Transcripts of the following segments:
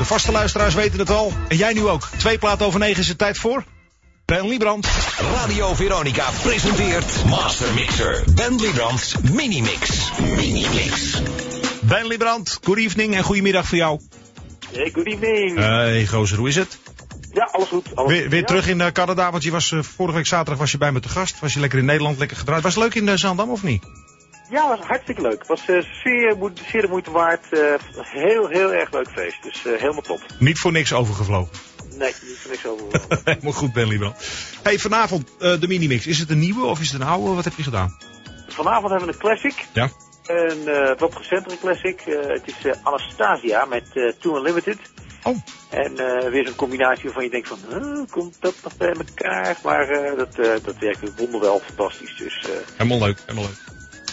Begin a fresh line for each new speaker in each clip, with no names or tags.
De vaste luisteraars weten het al. En jij nu ook. 2 platen over 9 is het tijd voor... Ben Liebrand.
Radio Veronica presenteert Master Mixer. Ben Liebrand's Minimix. Minimix.
Ben Liebrand, good evening en goedemiddag voor jou.
Hey, good evening.
Hey gozer, hoe is het?
Ja, alles goed.
Weer terug in Canada, want je was vorige week zaterdag was je bij me te gast. Was je lekker in Nederland, lekker gedraaid. Was het leuk in Zaandam of niet?
Ja, het was hartstikke leuk. Het was zeer de moeite waard. Heel erg leuk feest. Dus helemaal top.
Niet voor niks overgevlogen.
Nee, niet voor niks over.
Helemaal goed, Ben Liebrand. Hey, vanavond de Minimix. Is het een nieuwe of is het een oude? Wat heb je gedaan?
Vanavond hebben we een classic.
Ja.
Een wat recentere classic. Het is Anastasia met Too Unlimited.
Oh.
En weer zo'n combinatie waarvan je denkt van, komt dat nog bij elkaar? Maar dat werkt wonderwel fantastisch. Dus,
helemaal leuk, helemaal leuk.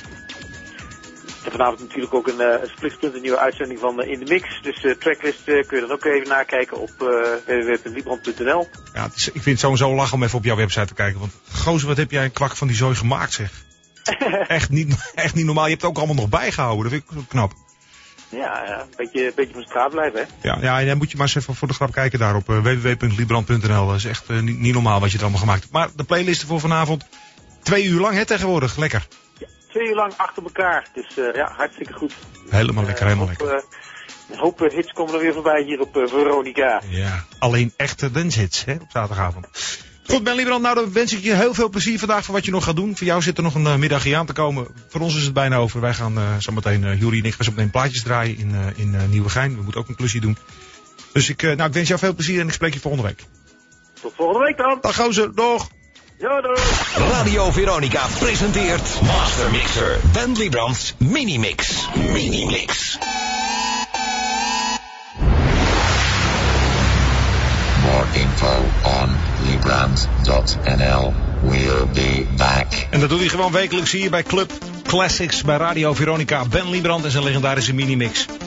En vanavond natuurlijk ook een splitspunt nieuwe uitzending van In The Mix. Dus de tracklist kun je dan ook even nakijken op www.liebrand.nl.
Ja, ik vind het sowieso lachen om even op jouw website te kijken. Want gozer, wat heb jij een kwak van die zooi gemaakt, zeg. echt niet normaal. Je hebt het ook allemaal nog bijgehouden. Dat vind ik knap.
Ja, een beetje van straat blijven, hè?
Ja, en dan moet je maar eens even voor de grap kijken daar op www.liebrand.nl. Dat is echt niet normaal wat je er allemaal gemaakt hebt. Maar de playlisten voor vanavond 2 uur lang, hè, tegenwoordig. Lekker.
2 uur lang achter elkaar. Dus ja, hartstikke goed.
Helemaal lekker, helemaal lekker.
Een hoop hits komen er weer voorbij hier op Veronica.
Ja, alleen echte danshits, hè, op zaterdagavond. Goed, Ben Liebrand, nou dan wens ik je heel veel plezier vandaag voor wat je nog gaat doen. Voor jou zit er nog een middagje aan te komen. Voor ons is het bijna over. Wij gaan zometeen, Juri en ik gaan zo meteen plaatjes draaien in Nieuwegein. We moeten ook een klusje doen. Dus ik wens jou veel plezier en ik spreek je volgende week.
Tot volgende week dan.
Dag gozer, doeg.
Ja, doeg.
Radio Veronica presenteert Master Mixer. Ben Liebrand's Minimix. Minimix.
More info on Liebrand.nl. We'll be back.
En dat doe je gewoon wekelijks hier bij Club Classics bij Radio Veronica. Ben Liebrand en zijn legendarische Minimix.